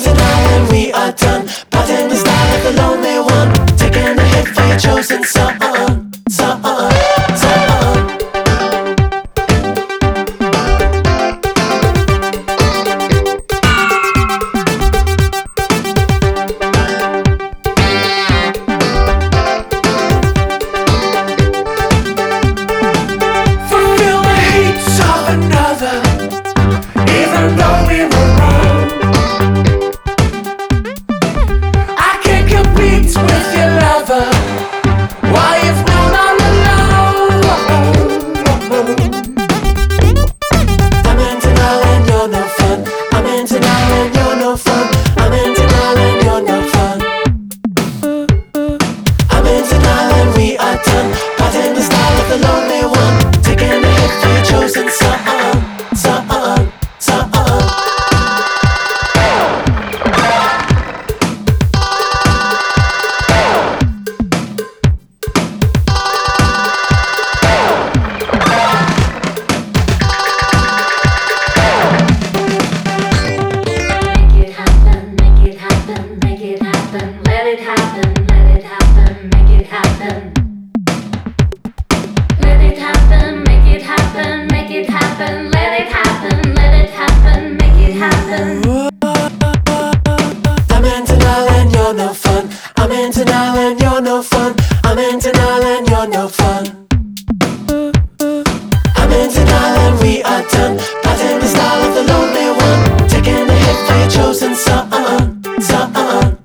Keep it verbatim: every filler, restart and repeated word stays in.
Badminton Island, we are done. Bartender style like the lonely one, taking a hit for your chosen son, son, son. Fulfill the hates of another, even though we were wrong. I can't compete with your lover. Why you've known all alone? I'm into Island, you're no fun. I'm into Island, you're no fun. I'm into Island, you're no fun. I'm into Island, we are done. Bartender style of the lonely one, taking a hit for your chosen son, son, son. Make it happen, make it happen, make it happen, let it happen, let it happen, make it happen. Let it happen, make it happen, make it happen, let it happen, let it happen, make it happen. I'm into Island, you're no fun. I'm into Island, you're no fun. I'm into Island, you're no fun. I'm into Island, we are done. Bartender style of the lonely one, taking a hit for your chosen son, son, son.